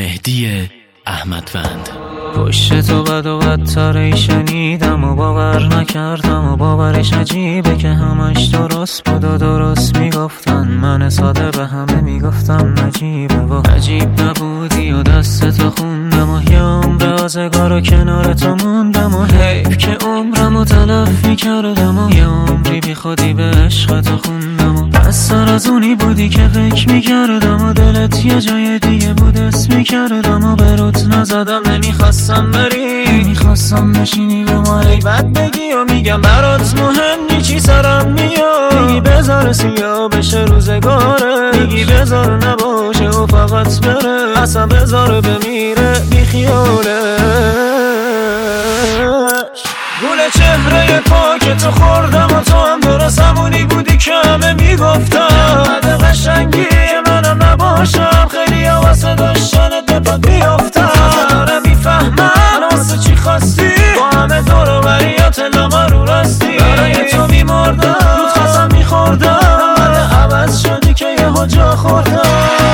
مهدی احمدوند. پشت تو بد و بدتر شنیدم و باور نکردم و باورش عجیبه که همش درست بود و درست میگفتن. من ساده به همه میگفتم نجیبه و عجیب نبودی و دستتو خوندم و یه عمر آزگار و کنار تو موندم و حیف که عمرمو تلف میکردم و یه عمری بی خودی به عشق تو خوندم و بستر از اونی بودی که فکر میکردم و دلت یه جای دیگه بود اسم میکردم و به روت نزدم. نمیخواستم بری، نمیخواستم بشینی به ما بد بگی و میگم برات مهم نی چی سرم میاد. میگی بذار سیاه بشه روزگاره، میگی بذار نباشه و فقط بره، اصلا بذار بمیره بی خیالش. گل چهره پاک تو خوردم و تو هم درست همونی بودی که همه میگفتم. بعد قشنگی منم نباشم، خیلی ها واسه داشتنت به پات بیافتم. دارم میفهمم واسه چی خواستی، با همه دور و بریات لاغا رو راستی. برای تو میمردم، رود خواستم میخوردم، بعد عوض شدی که یه جا خوردم.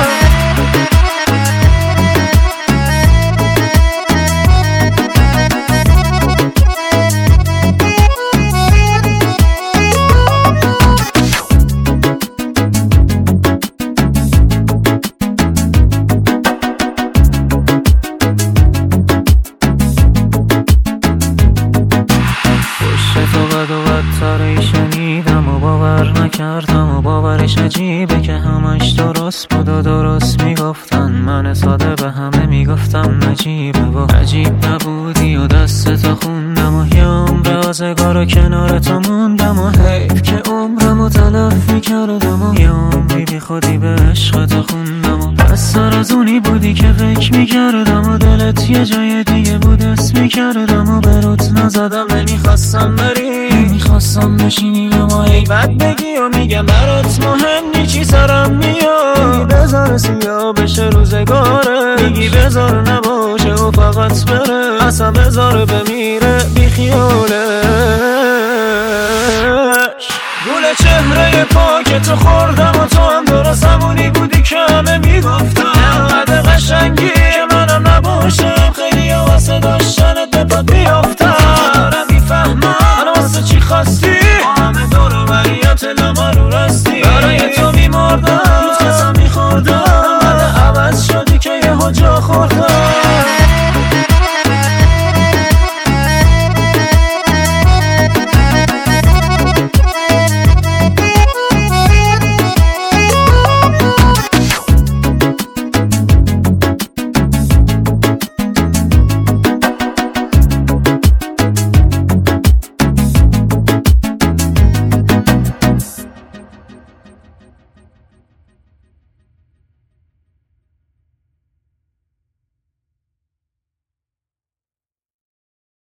بد و بدتر شنیدم و باور نکردم و باورش عجیبه که همش درست بود و درست میگفتن. من ساده به همه میگفتم نجیبه و عجیب نبودی و دستتو خوندم و یه عمر آزگار و کنار تو موندم و حیف که عمرمو تلف میکردم و یه عمری بی خودی به عشق تو خوندم و بستر از اونی بودی که فکر میکردم و دلت یه جای دیگه بود اسم میکردم و به روت نزدم. نمیخواستم بری، نمیخواستم بشینی به ما بد بگی و میگم برات مهم نی چی سرم میاد. میگی بذار سیاه بشه روزگاره، میگی بذار نباشه و فقط بره، اصلا بذار بمیره بی خیالش. گل چهره پاک تو خوردم و